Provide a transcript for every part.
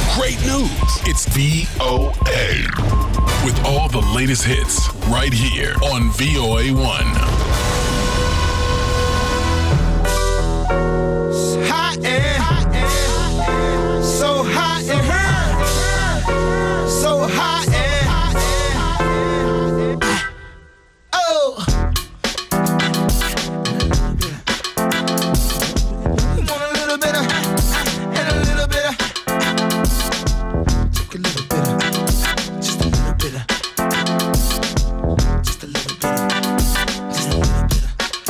great news. It's VOA. With all the latest hits right here on VOA 1. Hot and so hot and hurt. So hot and oh. You want a little bit of and a little bit of. Take a little bit of, just a little bit of, just a little bit of, just a little bit of.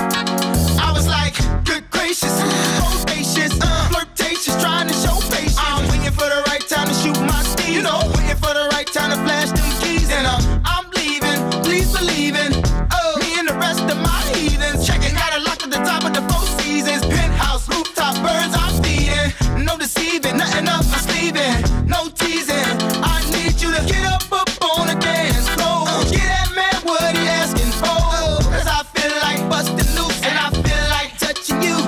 I was like, good gracious, bodacious, flirtatious, trying to show patience. I'm waiting for the right time to shoot my steam. You know, waiting for the right time to flash them keys. And I'm leaving, please believe in. Oh, me and the rest of my heathens. Checking out a lock at the top of the Four Seasons. Penthouse, rooftop, birds I'm feeding. No deceiving, nothing up my sleeving. No teasing, I need you to get up on the dance floor. Get that man what he asking for. Cause I feel like busting loose and I feel like touching you.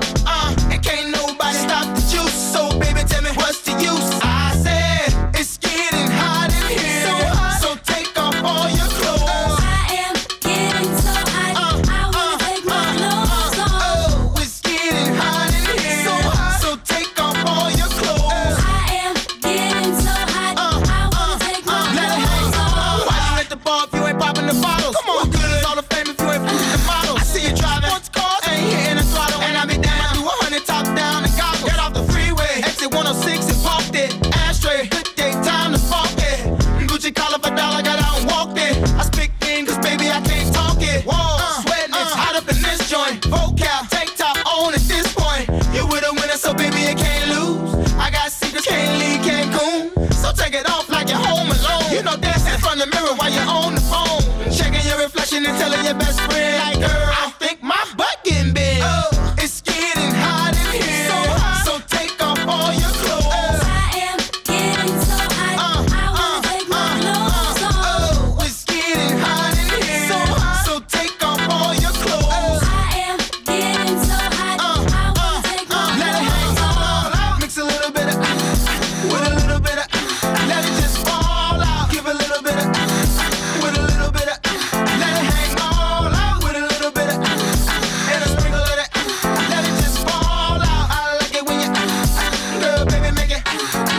And can't nobody stop the juice. So baby, tell me what's the use? I said it's getting hot in here, so take off all your clothes. I am getting so hot, I wanna take my clothes off. Oh, it's getting hot in here, so take off all your clothes. I am getting so hot, I wanna take my Let it hang. clothes off. Why you at the bar if you ain't popping the bottles? Come on, what good is all the fame if you ain't flipping the models? I see you driving sports cars, ain't hitting the throttle, and I be down. Do 100 top down and gobble. Get off the freeway, exit 106 and parked it. Ashtray, good day, time to spark it. Gucci collar for dollar, got out and walked it. I speak in, cause baby I can't talk it. Whoa, sweating, it's hot up in this joint. Vocal, tank top on at this point. You with a winner, so baby you can't lose. I got secrets, can't leave Cancun. So take it off like you're home alone. You know, dancing in front of the mirror while you're on the phone. Checking your reflection and telling your best friend, like, girl, I think my butt getting big. It's getting hot in here, so take off all your clothes. I am getting so hot, I wanna take my clothes off. Oh, it's getting hot in here, so take off all your clothes. I am getting so hot, I wanna take my Let it hang clothes off. all out. Mix a little bit of with a little bit of let it just fall out. Give a little bit of with a little bit of let it hang all out with a little bit of and a sprinkle of that. Let it just fall out. I like it when you girl, baby, make it.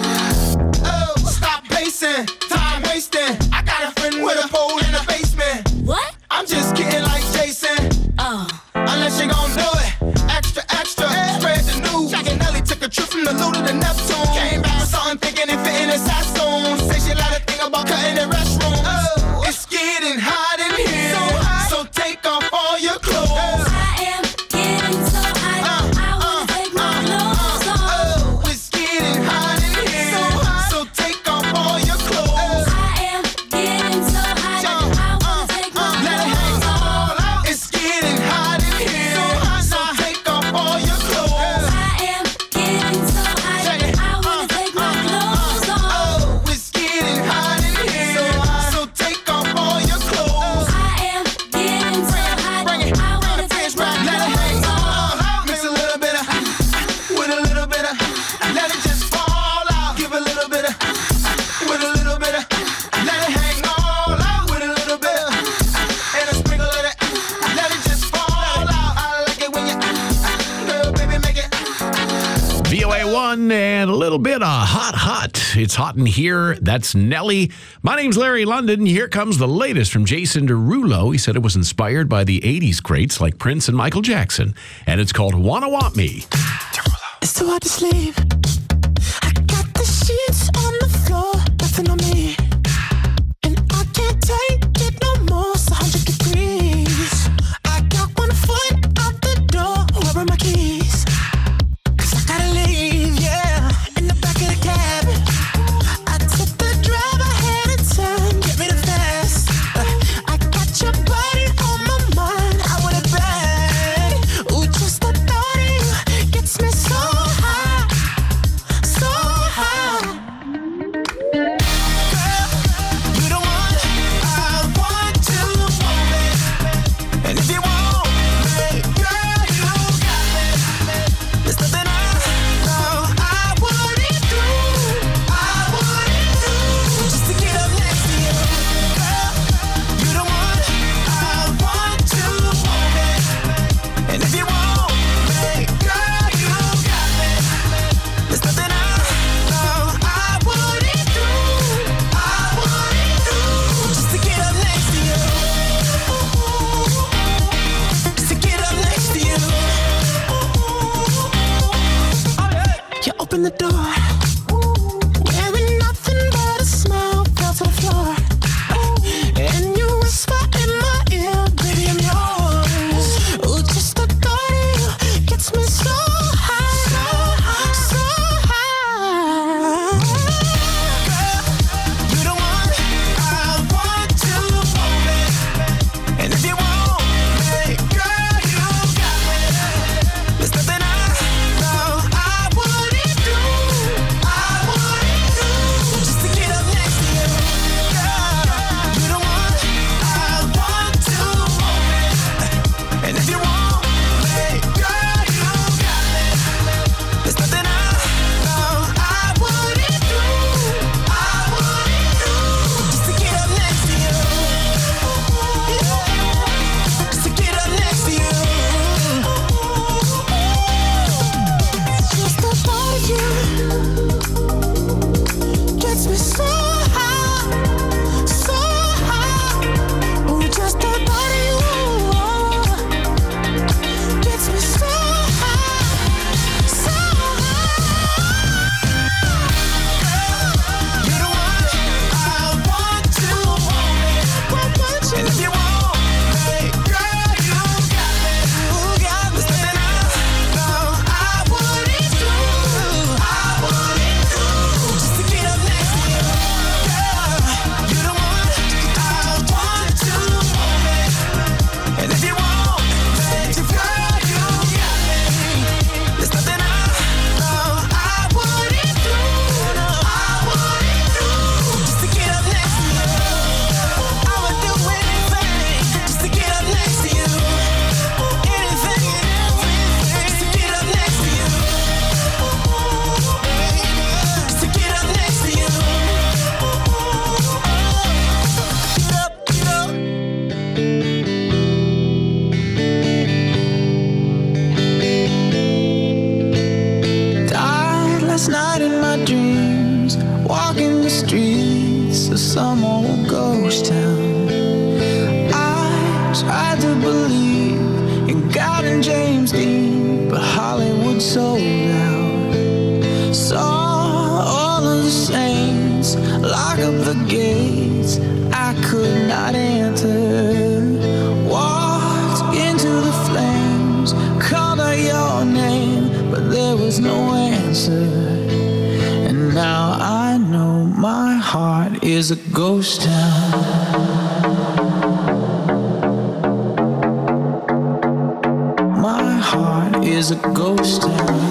Oh, stop pacing, time wasting. I got a friend with a pole in the basement. What? I'm just kidding like Jason. Unless you gon' do it. Extra, extra. Spread the news. Jack and Nelly took a trip from the Lou to the Neptune. Came back with something thinking it fit in his Sassoon. Say she like to think about cutting the restroom. Oh, it's getting hot in here, so take off all your clothes. I am getting so hot, I wanna take my clothes off. Oh, it's getting hot in here, so take off all your clothes. I am getting so hot, I wanna take my Let it hang clothes off. all out. It's getting hot in here, so take off all your clothes. I am getting so hot, I wanna take my clothes off. Oh, it's getting hot in here, so take off all your clothes. I am getting so hot, Bring it, I wanna bring take it, my let it hang clothes off. all out. Mix a little bit of with a little bit of let it just fall out. Give a little bit of with a little bit of let it hang all out with a little bit of and a sprinkle of that. Let it just fall out. I like it when you girl, baby, make it. VOA 1 and a little bit of hot. It's hot in here. That's Nelly. My name's Larry London. Here comes the latest from Jason Derulo. He said it was inspired by the 80s greats like Prince and Michael Jackson. And it's called Wanna Want Me. It's too hard to sleep. I got the sheets on the floor, nothing on me. And I can't take it no more, it's 100 degrees. I got one foot out the door, where are my keys? 'Cause I gotta leave, yeah, in the back of the cab. I took the drive, I had a turn, get me the fast. I got your body on my mind, I want it bad. Ooh, just the thought of you gets me so high. walking the streets of some old ghost town. I tried to believe in God and James Dean, but Hollywood sold out. Saw all of the saints lock up the gates I could not enter. Walked into the flames, called out your name, but there was no answer. And now I know my heart is a ghost town. My heart is a ghost town.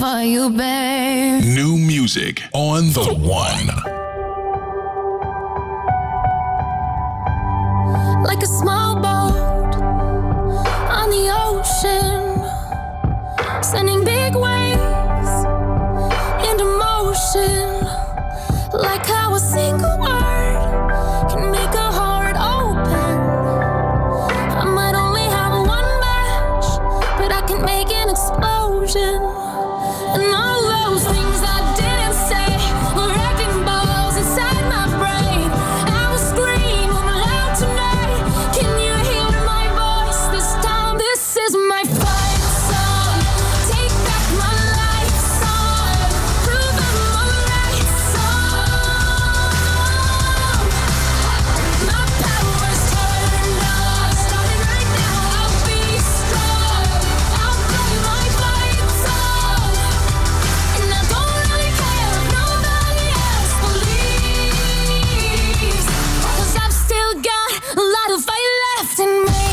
for you, babe. New music on The One. Like a small boat on the ocean, sending big waves into motion. Like how a single word can make a heart open. I might only have one match, but I can make an explosion. And all those things I didn't say were wrecking balls inside my brain. I will scream aloud tonight. Can you hear my voice this time? This is my fight song. Take back my life song. Prove I'm alright song. My power's turned on. Starting right now, I'll be strong. I'll play my fight song. And I don't really care if nobody else believes. 'Cause I've still got a lot of fight left in me.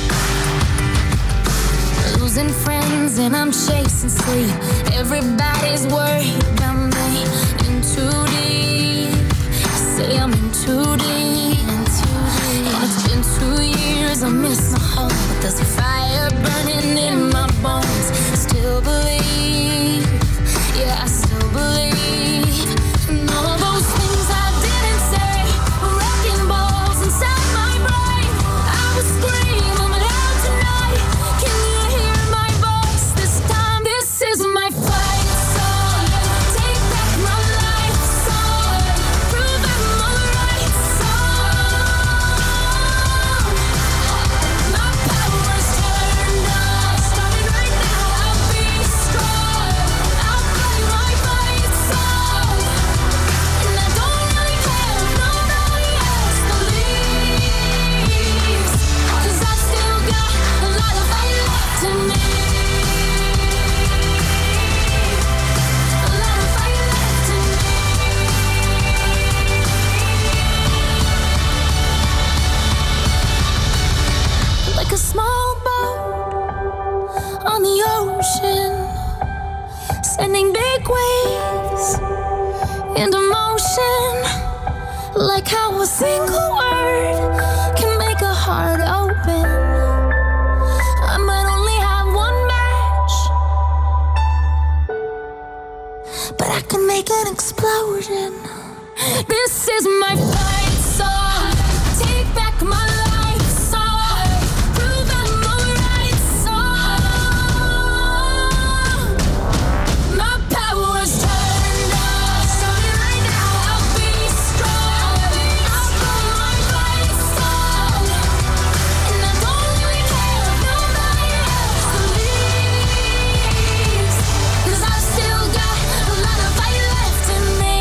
Losing friends and I'm chasing sleep. Everybody's worried about me. In too deep. Say I'm in too deep. And it's been 2 years, I miss my home. But there's a fire burning in my bones. Still believe. Yeah, I still believe. And all those things I didn't say were wrecking balls inside my brain. I will scream aloud tonight. Can you hear my voice this time? This is my fight song. Take back my life song. Prove I'm alright song. My power's turned on. Starting right now, I'll be strong. I'll play my fight song. And I don't really care if nobody else believes. 'Cause I've still got a lot of fight left in me. A lot of fight left in me. Like a small boat on the ocean, sending big waves into motion. Like how a single word can make a heart open. I might only have one match, but I can make an explosion. This is my fight song. Take back my life song. Prove I'm alright song. My power's turned on. Starting right now, I'll be strong. I'll play my fight song. And I don't really care if nobody else believes. 'Cause I've still got a lot of fight left in me.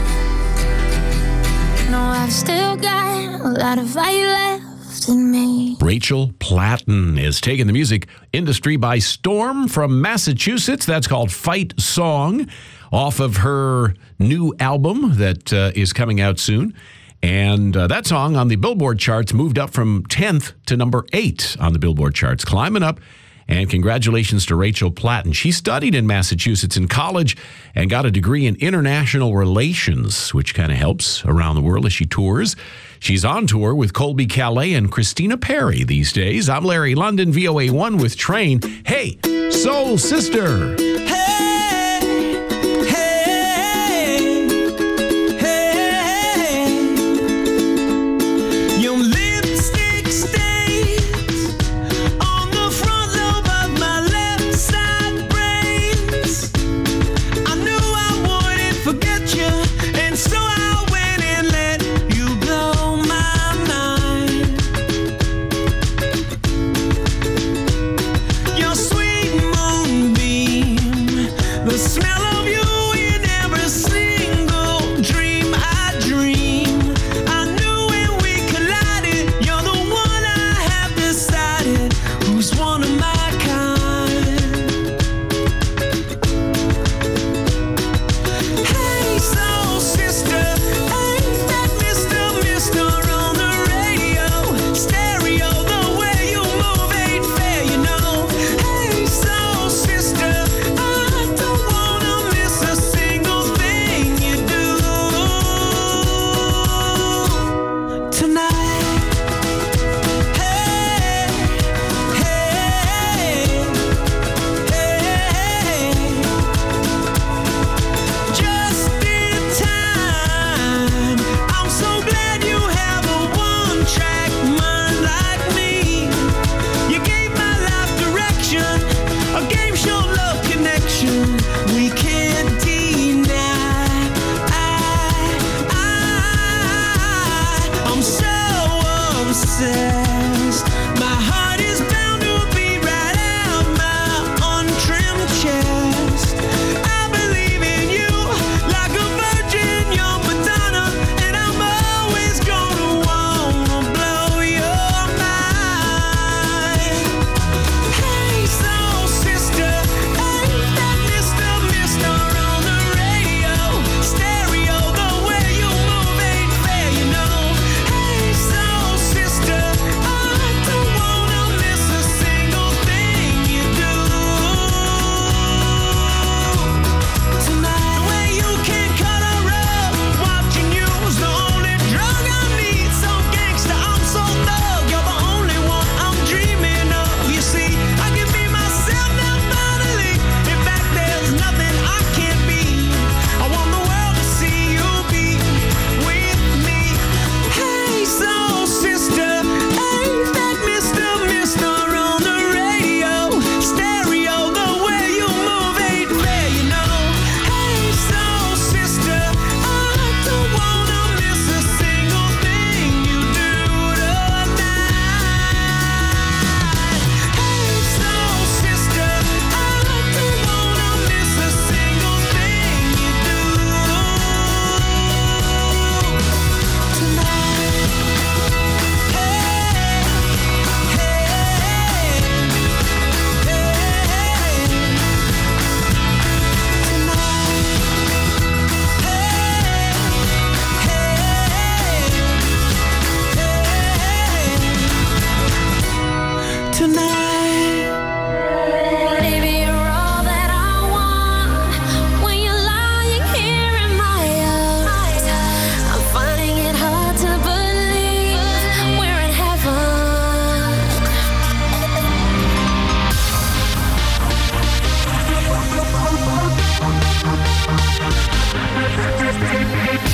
No, I've still got a lot of fight left in me. Rachel Platten is taking the music industry by storm from Massachusetts. That's called Fight Song, off of her new album that is coming out soon. And that song on the Billboard charts moved up from 10th to number 8 on the Billboard charts, climbing up. And congratulations to Rachel Platten. She studied in Massachusetts in college and got a degree in international relations, which kind of helps around the world as she tours. She's on tour with Colby Calais and Christina Perri these days. I'm Larry London, VOA1 with Train. Hey, Soul Sister. Your lipstick stains on the front lobe of my left side brains. I knew I wouldn't forget you, and so I went and let you blow my mind. Your sweet moonbeam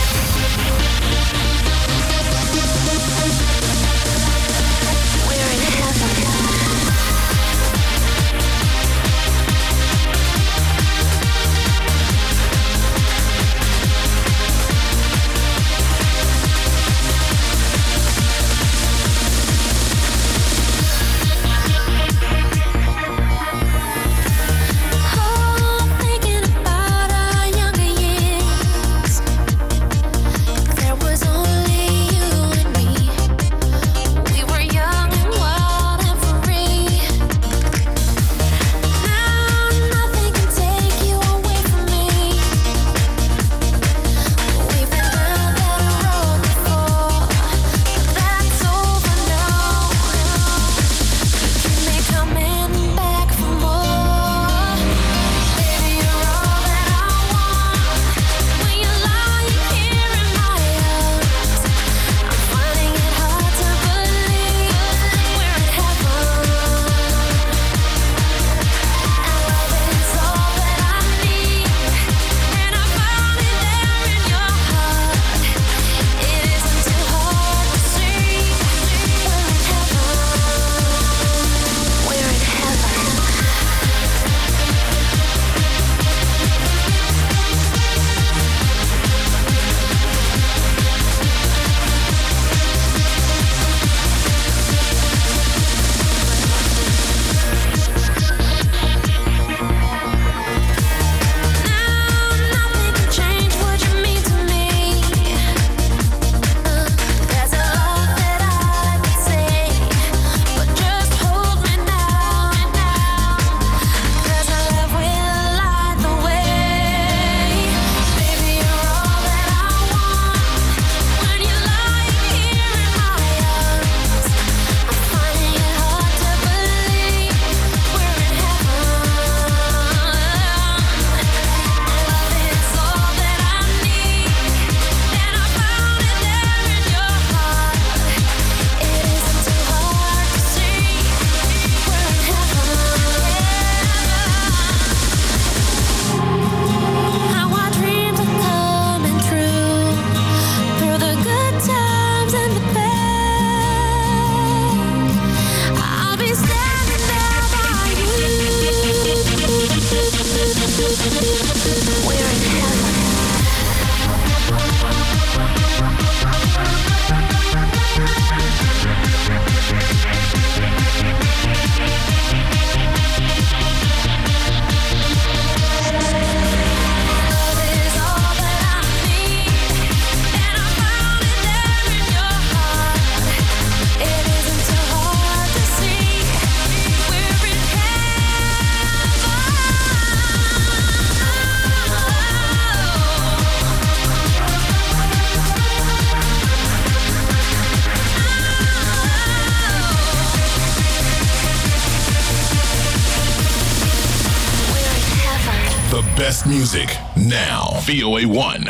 best music now. VOA1.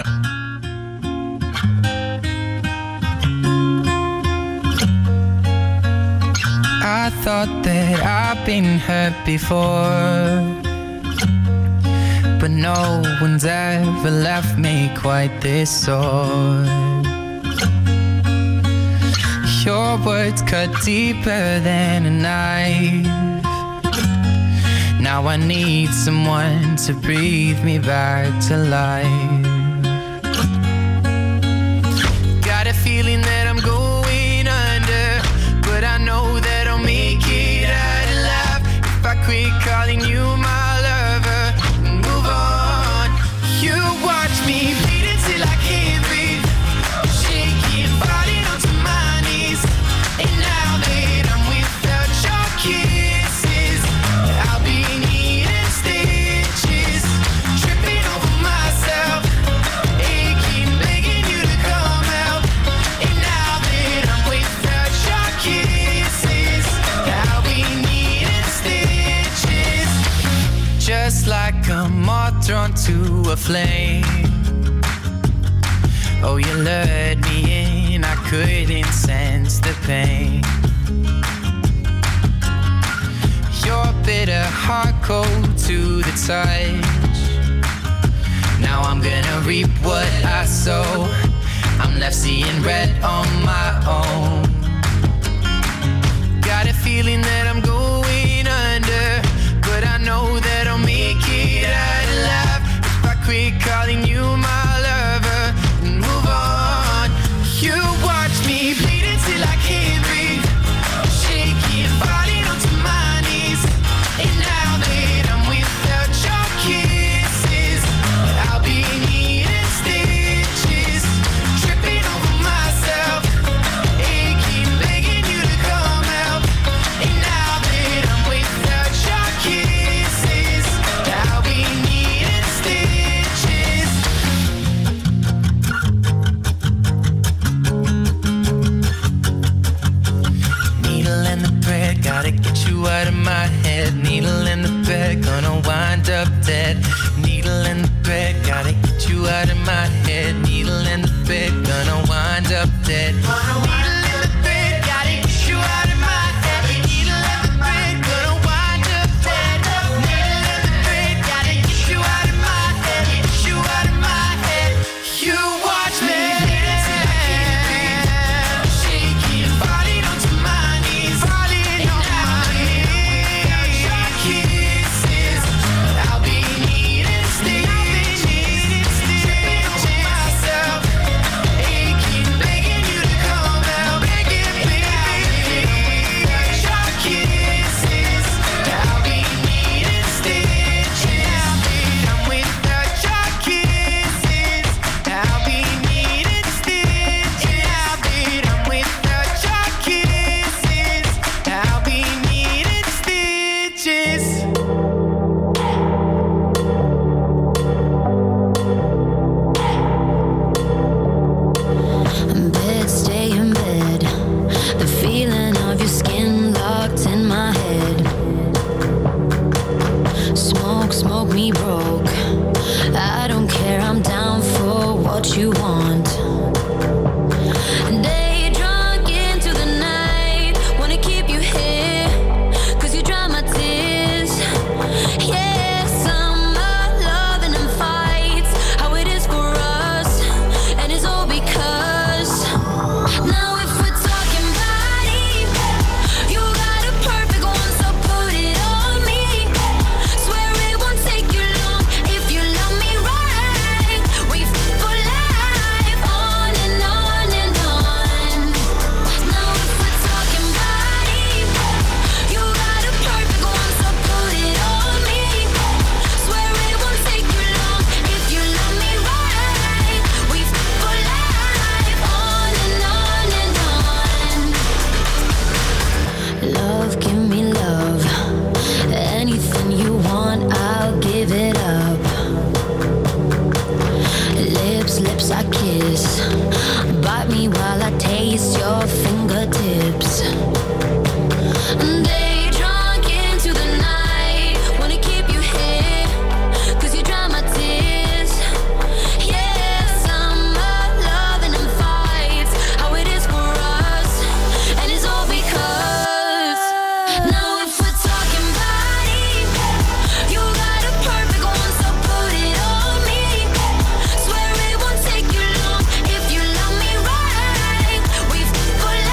I thought that I've been hurt before, but no one's ever left me quite this sore. Your words cut deeper than a knife. Now I need someone to breathe me back to life. Got a feeling that I'm going under, but I know that I'll make it out alive if I quit calling you my lover and move on. You watch me bleed until I can't breathe, shaking, falling onto my knees. And now that I'm without your kisses, I'll be needing stitches, tripping over myself, aching, begging you to come out. And now that I'm without your kisses, I'll be needing stitches. Just like a moth drawn to a flame. Oh, you lured me in, I couldn't sense the pain. Your bitter heart cold to the touch. Now I'm gonna reap what I sow. turn red on my own. Got a feeling that I'm going under, but I know that I'll make it out alive if I quit calling you my lover and move on. You watch me bleed until I can't breathe, shaking, falling onto my knees. And now that I'm without your kisses, I'll be needing stitches, tripping over myself, aching, begging you to come help. And now that I'm without your kisses, I'll be needing stitches. Needle and the thread, gotta get you out of my head. Needle in the thread, gonna wind up dead. Needle and the thread, gotta get you out of my head. Needle and the thread, gonna wind up dead. Needle in the thread, gotta get you out of my head. Needle and the thread, gonna wind up dead. Needle and the thread, gotta get you out of my head. Get you out of my head. You watch me till I can't breathe, shaking, falling onto my knees, falling on my knees. Your kisses, I'll be needing stitches, tripping over myself, aching, begging you to come help, begging, begging. Your kisses, I'll be needing stitches. I'm without your kisses, I'll be needing stitches. I'm without your kisses, I'll be needing stitches. Bed, stay in bed. The feeling of your skin locked in my head. Smoke, smoke me broke. I don't care, I'm down for what you want. Day drunk into the night. Wanna keep you here, 'cause you dry my tears. Yeah, summer loving and fights, how it is for us, and it's all because now if we're talking body, you got a perfect one, so put it on me. Swear it won't take you long if you love me right. We for life, on and on and on. Now if we're talking body, you got a perfect one, so put it on me. Swear it won't take you long if you love me right. We for life, on and on and on. Love, give me love. Anything you want, I'll give it up. Lips, lips I kiss. Bite me while I taste your fingertips. Day drunk into the night. Wanna keep you here, 'cause you dry my tears. Yeah, summer loving and fights, how it is for us, and it's all because now if we're talking body, you got a perfect one, so put it on me. Swear it won't take you long if you love me right. We for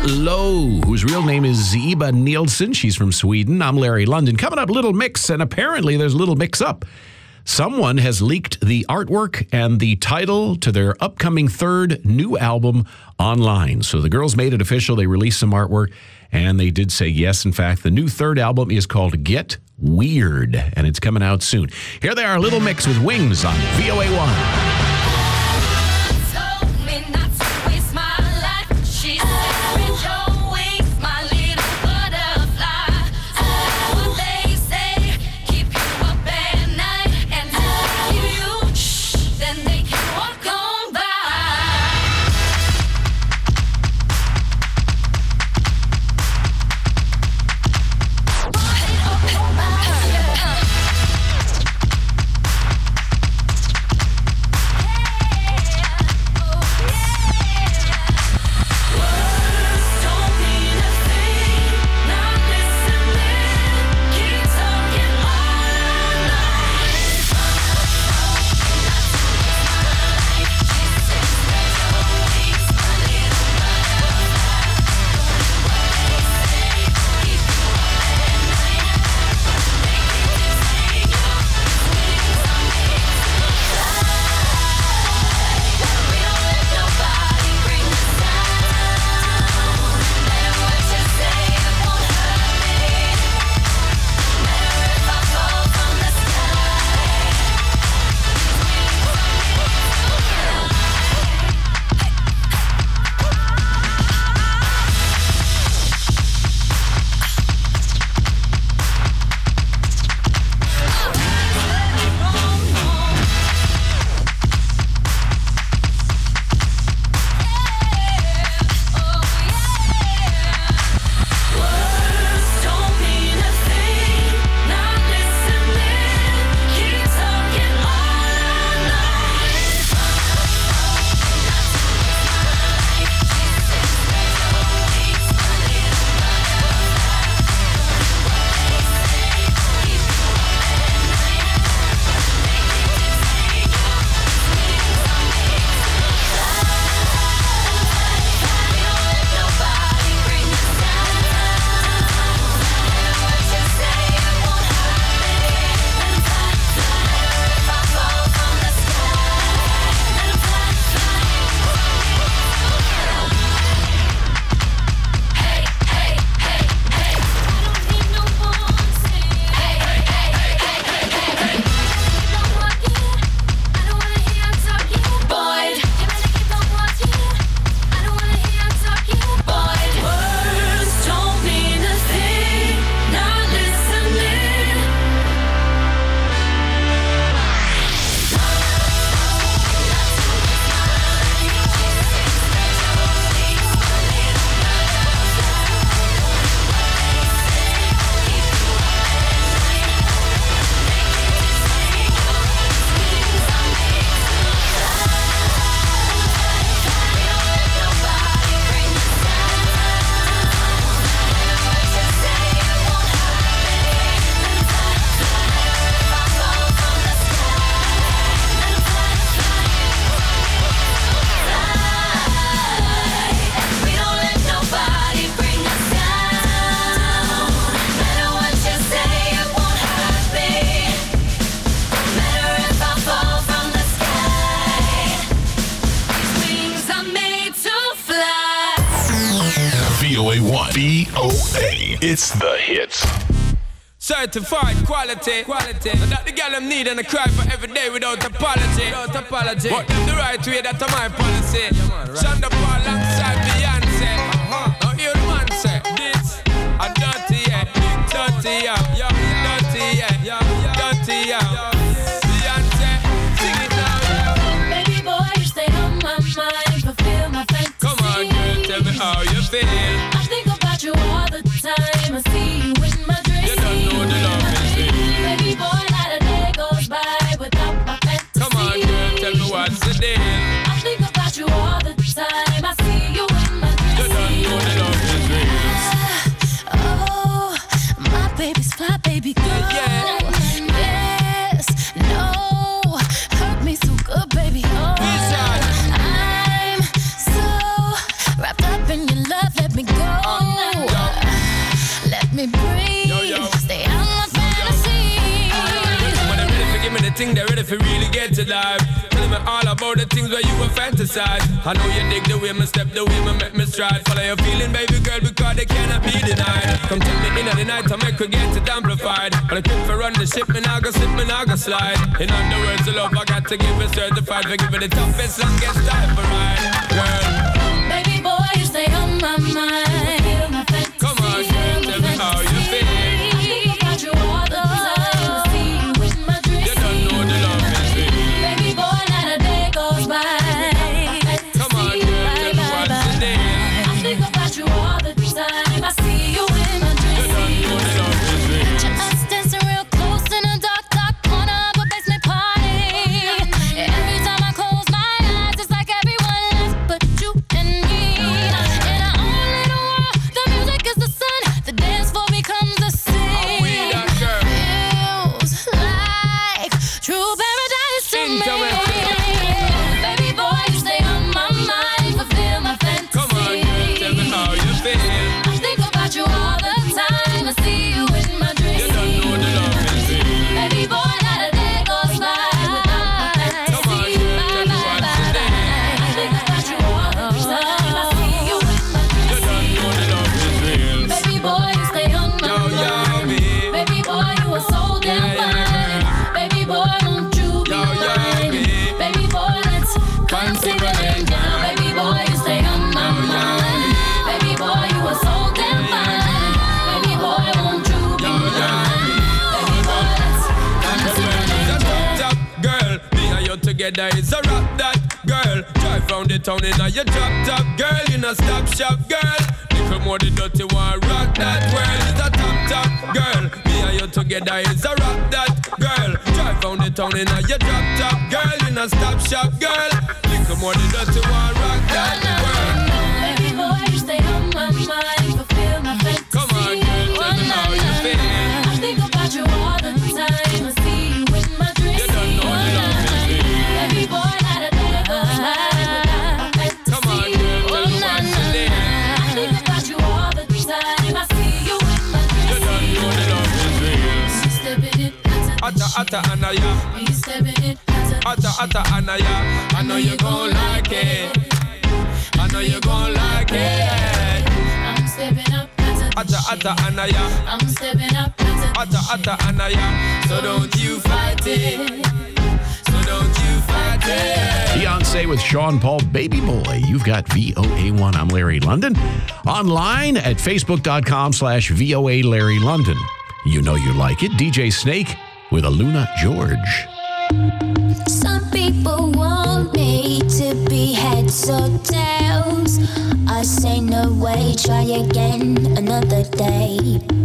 Low, whose real name is Iba Nielsen. She's from Sweden. I'm Larry London. Coming up, Little Mix, and apparently there's a little mix-up. Someone has leaked the artwork and the title to their upcoming third new album online. So the girls made it official. They released some artwork, and they did say yes. In fact, the new third album is called Get Weird, and it's coming out soon. Here they are, Little Mix with Wings on VOA1. VOA1. VOA. It's the hits. Certified quality. That the girl them need and I cry for every day without apology. But the right way, that's my policy. Shonda Paul alongside Beyonce. Now hear the man say, this a dirty, yeah. Dirty, yeah. Dirty, yeah. Dirty, yeah. Beyonce, sing it now. Baby boy, you stay on my mind, fulfill my fantasy. Come on, girl, tell me how you feel. I think about you all the time. I see you in my dreams. You don't know the love is real. Baby boy, not a day goes by without my fantasy. Come on, girl, tell me what's the deal. I think about you all the time. I see you love, let me go. Let me breathe. Stay on my fantasy. When they're ready to give me the thing, they're ready for really get to life. Tell me all about the things where you were fantasize. I know you dig the way me step, the way me make me stride. Follow your feeling, baby girl, because they cannot be denied. Come tell me in the night to make her get it amplified. But I keep for run the ship, me now go slip, me now go slide. In other words, the love I got to give it certified. For giving the toughest, longest time for ride, girl. Baby boy, you stay on my mind. Feel my fantasy. Come on, girl, tell me how you feel. I think about you all the time. I see you in my dreams. You don't know the love is real. Baby boy, not a day goes by. Come on, girl, tell me what's the deal. I think about you all the time. I see you in my You don't dreams. know the love is real. Just dancing real close in a dark, dark corner of a basement party. Every time I close my eyes, it's like everyone left but you and me. In our own little world, the music is the sun. The dance floor becomes the sea. we that girl? Feels like true paradise to Sing me. to me. Baby boy, you stay on my mind, fulfill my fantasy. Come on, girl, tell me how you feel. I think about you all the time. I see you in my dreams. You don't know the love is real. Baby boy, not a day goes by without my fantasy. Come on, girl, tell me what's the deal. I think about you all the time. I see you in my You dreams. don't know the love is real. Baby boy, you stay on my Yo, yo, mind. me. Baby boy, you are so damn fine. Baby boy, won't you be Yo, yo, mine? me. Baby boy, let's come sing a laying down. Baby boy, you stay on my mind. Baby boy, you are so damn fine. Baby boy, won't you be mine? Baby boy, let's come sing a laying Just down. top girl, me and you together is a rock that girl. Drive round the town in a your drop top girl, in a stop shop girl. Little more the dirty one, rock that world is a top girl. Me and you together is a rock that girl. Drive round the town in a your drop top girl, in a stop shop girl. Little more the dirty one, rock that world. Baby boy, you stay on my mind, fulfill my fantasy. Come on, girl, tell me how you feel. I think about you all the time. I see you in my dreams. You don't know the love is real. Baby boy, not a day goes by without my fantasy. Come on, girl, tell me what's the deal. I think about you all the time. I see you in my You dreams. don't know the love is real. Stepping it, Atta, atta, anaya. he's stepping it, Atta, atta, anaya. I know you gon' like it. I know you gon' like it. I'm stepping up, Atta, atta, anaya. I'm stepping up, Atta, atta, anaya. So don't you fight it. So don't you fight it. Beyonce with Sean Paul, Baby Boy. You've got VOA1. I'm Larry London. Online at facebook.com/VOA Larry London. You know you like it. DJ Snake with Aluna George. Some people want me to be heads or tails. I say no way, try again another day.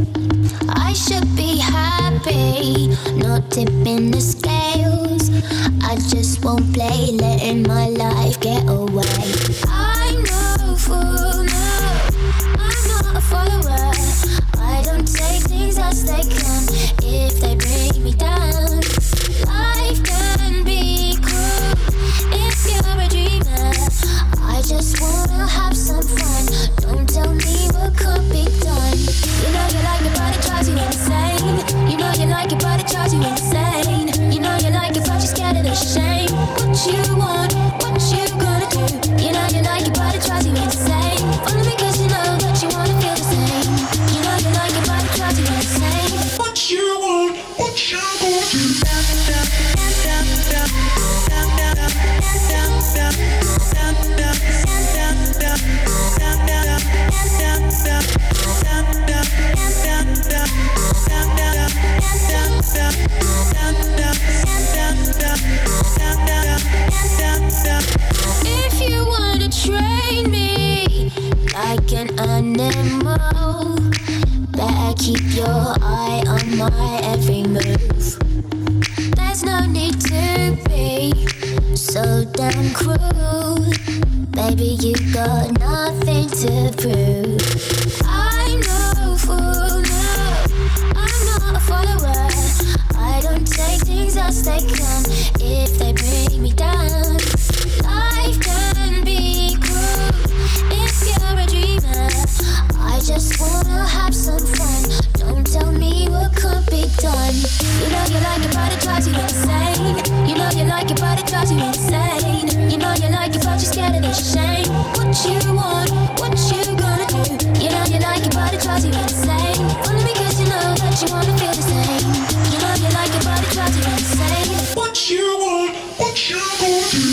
I should be happy, not tipping the scales. I just won't play, letting my life get away. I know for now, I'm not a follower. I don't take things as they come if they bring me down. Life can be cruel if you're a dreamer. I just wanna have some fun. Don't tell me what could be done. You know you like it, but it drives you insane. You know you like it, but it drives you insane. You know you like it, but you're scared of the shame. What you want, what you gonna do? You know you like it, but it drives you insane. Only because you know that you wanna feel the same. You know you like it, but it drives you insane. What you want, what you gonna do? If you wanna train me like an animal, better keep your eye on my every move. There's no need to be so damn cruel. Baby, you got nothing to prove. I know for now, I'm not a follower. I don't take things as they come if they bring me down. Life can be cruel if you're a dreamer. drives you insane. You know you like it, but it drives you insane. You know you like it, but you're scared of the shame. What you want, what you gonna do? You know you like it, but it drives you insane. Only because you know that you wanna feel the same. You know you like it, but it drives you insane. What you want, what you gonna do?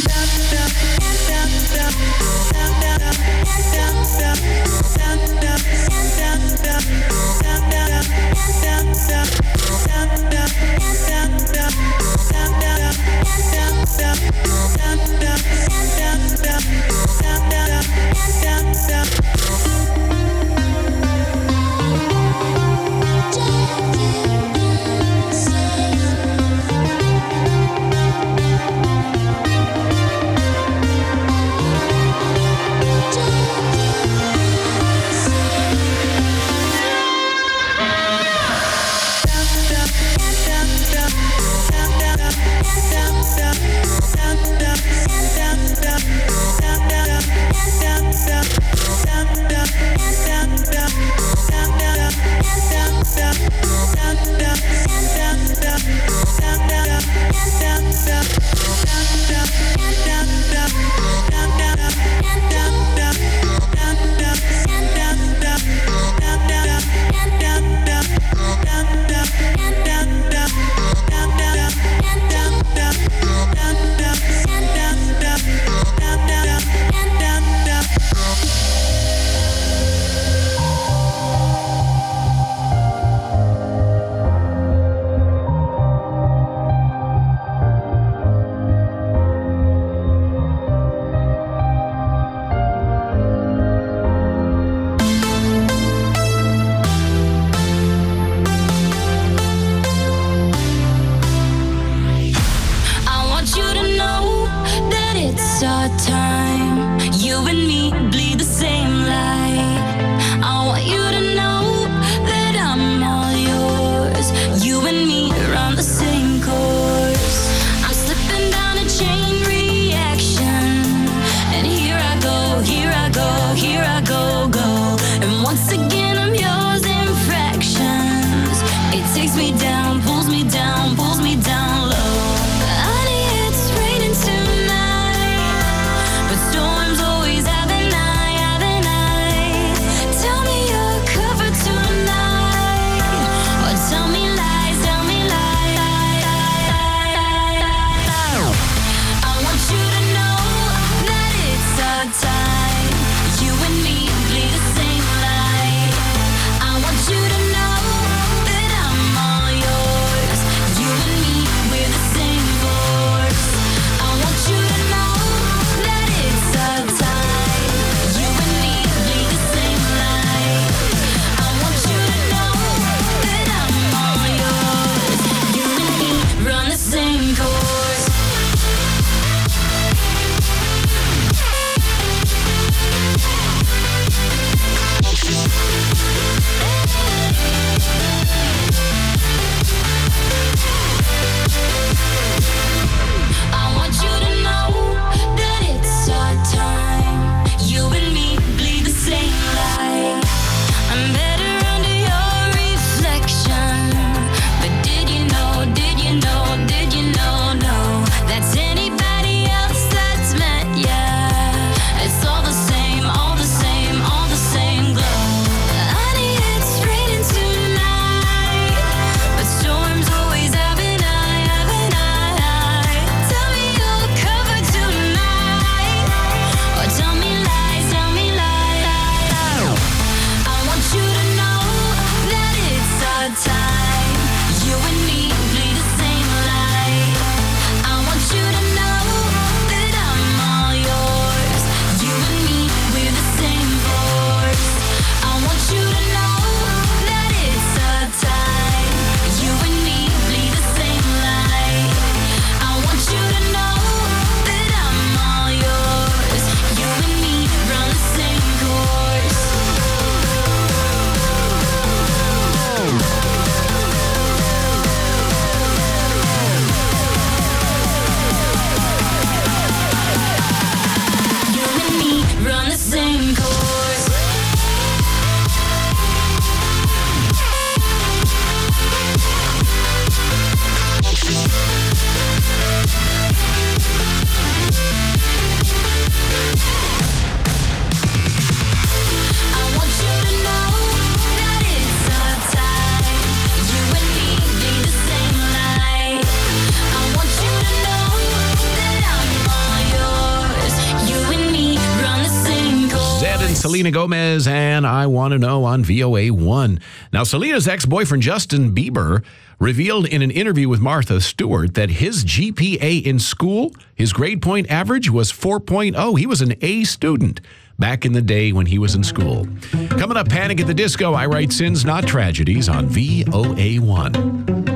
Selena Gomez and I Want to Know on VOA1. Now, Selena's ex-boyfriend Justin Bieber revealed in an interview with Martha Stewart that his GPA in school, his grade point average was 4.0. He was an A student back in the day when he was in school. Coming up, Panic at the Disco, I Write Sins, Not Tragedies on VOA1.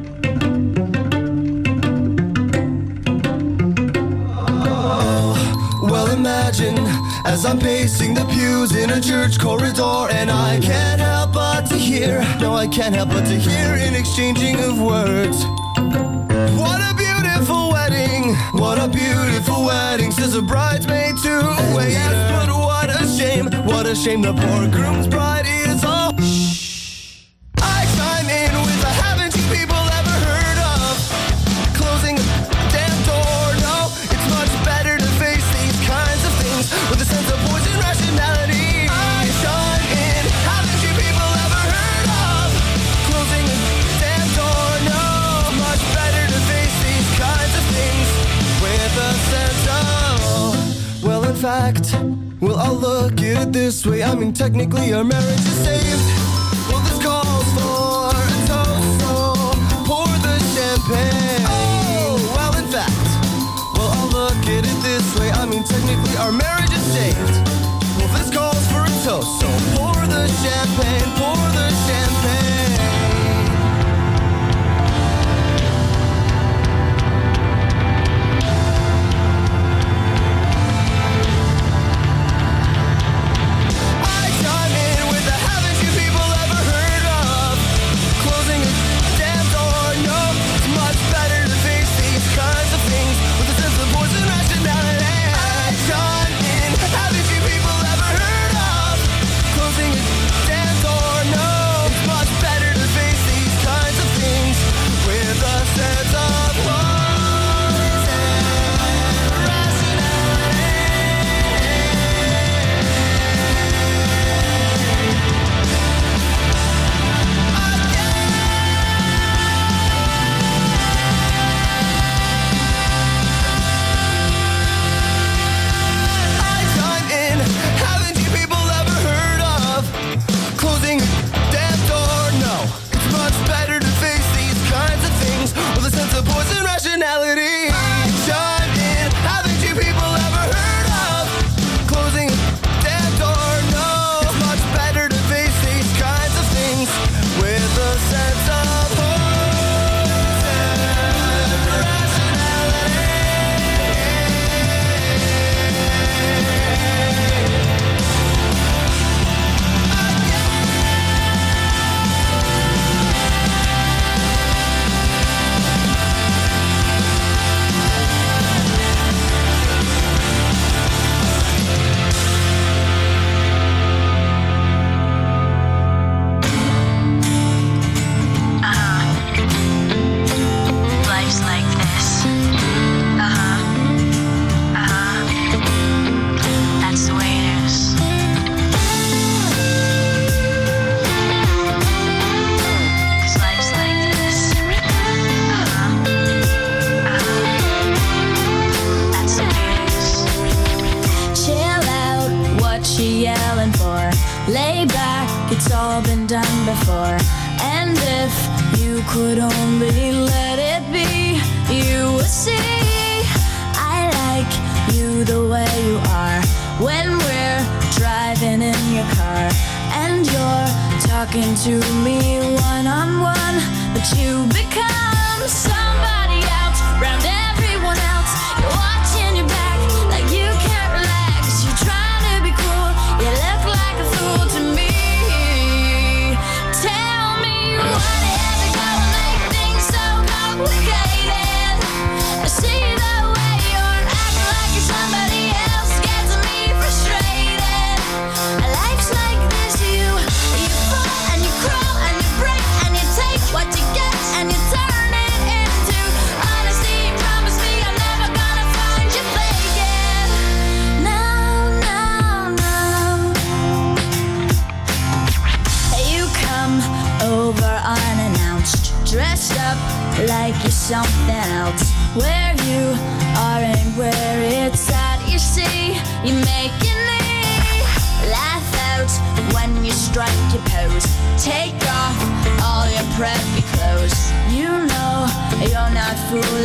Well, imagine as I'm pacing the pews in a church corridor, and I can't help but to hear, no, I can't help but to hear an exchanging of words. What a beautiful wedding, what a beautiful wedding, says a bridesmaid to a waiter. Yes, but what a shame the poor groom's bride is all. Shh. I chime in with a haven't you people ever heard of closing a damn door? No, it's much better to face these kinds of things with a sense of poison rationality. I chime in, haven't you people ever heard of closing a damn door? No, much better to face these kinds of things with a sense of, well, in fact, well, I'll look at it this way. I mean, technically our marriage is saved. Well, this calls for a toast, so pour the champagne. Oh, well, in fact, well, I'll look at it this way. I mean, technically our marriage is saved. Well, this calls for a toast, so pour the champagne, pour the champagne. Where it's at, you see, you making me laugh. pose. When you strike your pose, take off all your preppy clothes. You know you're not fooling